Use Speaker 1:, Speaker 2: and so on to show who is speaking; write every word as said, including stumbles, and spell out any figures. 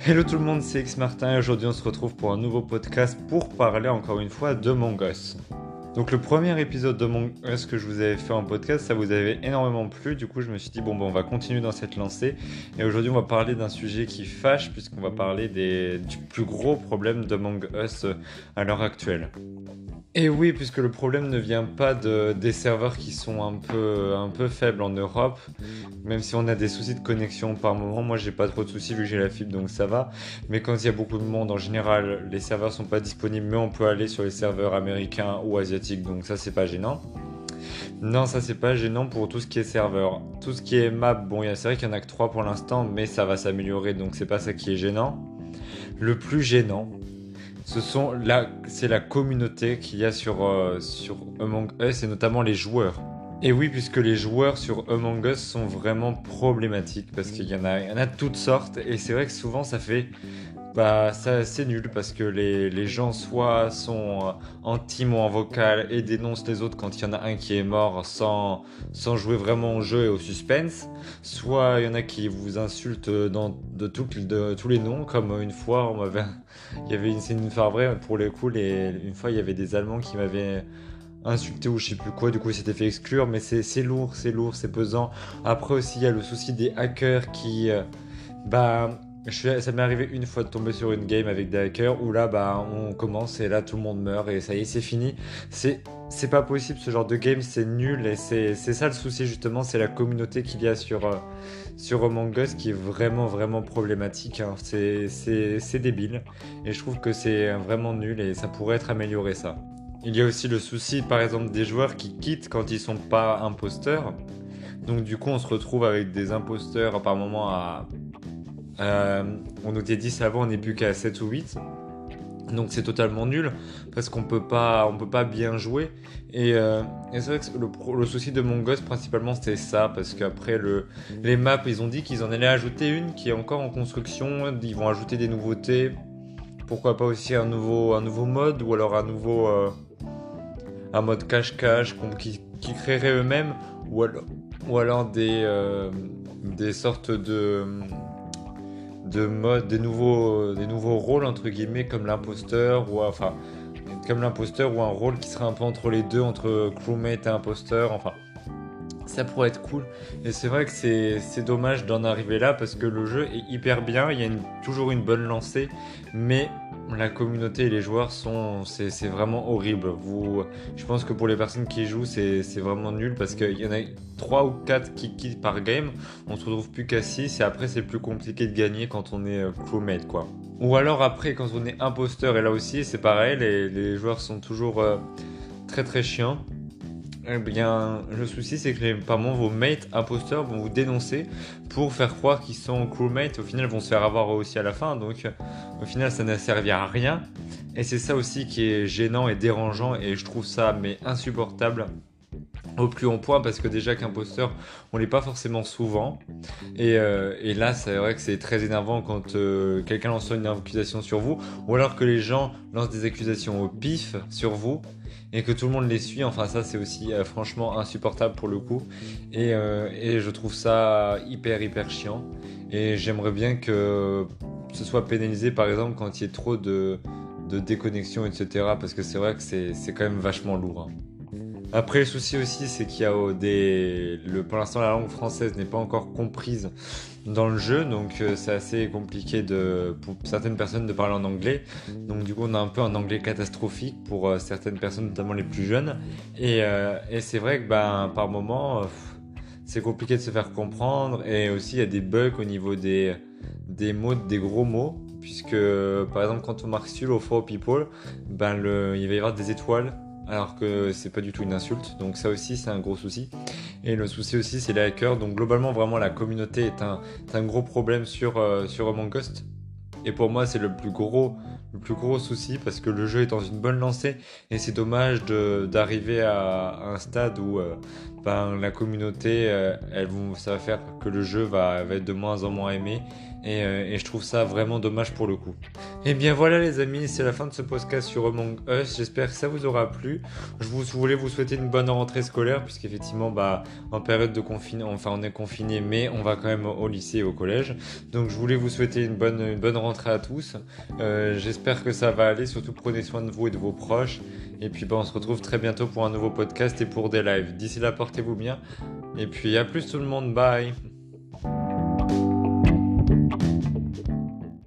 Speaker 1: Hello tout le monde, c'est X Martin et aujourd'hui on se retrouve pour un nouveau podcast pour parler encore une fois de Among Us. Donc le premier épisode de Among Us que je vous avais fait en podcast, ça vous avait énormément plu, du coup je me suis dit bon ben on va continuer dans cette lancée et aujourd'hui on va parler d'un sujet qui fâche puisqu'on va parler des, du plus gros problème d'Among Us à l'heure actuelle. Et oui, puisque le problème ne vient pas de, des serveurs qui sont un peu, un peu faibles en Europe, même si on a des soucis de connexion par moment. Moi, j'ai pas trop de soucis vu que j'ai la fibre, donc ça va. Mais quand il y a beaucoup de monde, en général, les serveurs sont pas disponibles, mais on peut aller sur les serveurs américains ou asiatiques, donc ça, c'est pas gênant. Non, ça, c'est pas gênant pour tout ce qui est serveur. Tout ce qui est map, bon, c'est vrai qu'il y en a que trois pour l'instant, mais ça va s'améliorer, donc c'est pas ça qui est gênant. Le plus gênant, Ce sont la, c'est la communauté qu'il y a sur, euh, sur Among Us et notamment les joueurs. Et oui, puisque les joueurs sur Among Us sont vraiment problématiques parce qu'il y en a, il y en a de toutes sortes et c'est vrai que souvent ça fait, bah, ça, c'est nul parce que les, les gens soit sont en team ou en vocal et dénoncent les autres quand il y en a un qui est mort sans, sans jouer vraiment au jeu et au suspense, soit il y en a qui vous insultent dans, de, tout, de tous les noms, comme une fois on m'avait, il y avait une, c'est une fois vrai pour le coup, les, une fois il y avait des Allemands qui m'avaient insulté ou je sais plus quoi, du coup il s'était fait exclure, mais c'est, c'est lourd, c'est lourd, c'est pesant. Après aussi il y a le souci des hackers qui, euh, bah... Je suis, ça m'est arrivé une fois de tomber sur une game avec des hackers où là bah on commence et là tout le monde meurt et ça y est c'est fini. C'est c'est pas possible ce genre de game, c'est nul et c'est c'est ça le souci justement, c'est la communauté qu'il y a sur euh, sur Among Us qui est vraiment vraiment problématique. Hein. C'est c'est c'est débile et je trouve que c'est vraiment nul et ça pourrait être amélioré ça. Il y a aussi le souci par exemple des joueurs qui quittent quand ils sont pas imposteurs. Donc du coup on se retrouve avec des imposteurs par moment à euh, on était dix avant, on n'est plus qu'à sept ou huit. Donc c'est totalement nul parce qu'on peut pas, on peut pas bien jouer. Et, euh, et c'est vrai que le, le souci de Among Us principalement c'était ça parce qu'après le, les maps ils ont dit qu'ils en allaient ajouter une qui est encore en construction. Ils vont ajouter des nouveautés. Pourquoi pas aussi un nouveau, un nouveau mode ou alors un nouveau euh, un mode cache-cache qui, qui créerait eux-mêmes ou alors, ou alors des, euh, des sortes de de mode, des nouveaux, des nouveaux rôles entre guillemets comme l'imposteur ou enfin comme l'imposteur ou un rôle qui serait un peu entre les deux, entre crewmate et imposteur, enfin ça pourrait être cool. Et c'est vrai que c'est, c'est dommage d'en arriver là parce que le jeu est hyper bien, il y a une, toujours une bonne lancée, mais la communauté et les joueurs sont, c'est, c'est vraiment horrible. Vous, je pense que pour les personnes qui jouent, c'est, c'est vraiment nul parce qu'il y en a trois ou quatre qui quittent par game, on se retrouve plus qu'à six et après c'est plus compliqué de gagner quand on est crewmate quoi. Ou alors après quand on est imposteur et là aussi c'est pareil, les, les joueurs sont toujours euh, très très chiants. Eh bien, le souci, c'est que par moment, vos mates imposteurs vont vous dénoncer pour faire croire qu'ils sont crewmates. Au final, ils vont se faire avoir aussi à la fin. Donc, au final, ça n'a servi à rien. Et c'est ça aussi qui est gênant et dérangeant. Et je trouve ça mais insupportable au plus haut point parce que déjà qu'imposteur, on l'est pas forcément souvent. Et, euh, et là, c'est vrai que c'est très énervant quand euh, quelqu'un lance une accusation sur vous ou alors que les gens lancent des accusations au pif sur vous. Et que tout le monde les suit, enfin ça c'est aussi euh, franchement insupportable pour le coup. Et, euh, et je trouve ça hyper hyper chiant. Et j'aimerais bien que ce soit pénalisé par exemple quand il y a trop de, de déconnexion, et cetera. Parce que c'est vrai que c'est, c'est quand même vachement lourd. Hein. Après le souci aussi c'est qu'il y a oh, des... Le, pour l'instant la langue française n'est pas encore comprise dans le jeu, donc euh, c'est assez compliqué de, pour certaines personnes de parler en anglais. Donc du coup on a un peu un anglais catastrophique pour euh, certaines personnes, notamment les plus jeunes. Et, euh, et c'est vrai que ben, par moment euh, c'est compliqué de se faire comprendre et aussi il y a des bugs au niveau des, des mots, des gros mots. Puisque par exemple quand on marque sur au for people, ben, le, il va y avoir des étoiles alors que c'est pas du tout une insulte, donc ça aussi c'est un gros souci. Et le souci aussi c'est les hackers, donc globalement vraiment la communauté est un, est un gros problème sur, euh, sur Among Us. Et pour moi c'est le plus gros, le plus gros souci parce que le jeu est dans une bonne lancée et c'est dommage de, d'arriver à un stade où euh, ben, la communauté, euh, elle, vont- ça va faire que le jeu va, va être de moins en moins aimé et, euh, et je trouve ça vraiment dommage pour le coup. Et bien voilà les amis, c'est la fin de ce podcast sur Among Us, j'espère que ça vous aura plu. Je vous, voulais vous souhaiter une bonne rentrée scolaire puisqu'effectivement bah, en période de confinement, enfin on est confiné mais on va quand même au lycée et au collège. Donc je voulais vous souhaiter une bonne, une bonne rentrée à tous. Euh, j'espère que ça va aller, surtout prenez soin de vous et de vos proches. Et puis bah, on se retrouve très bientôt pour un nouveau podcast et pour des lives. D'ici là, portez-vous bien. Et puis à plus tout le monde, bye.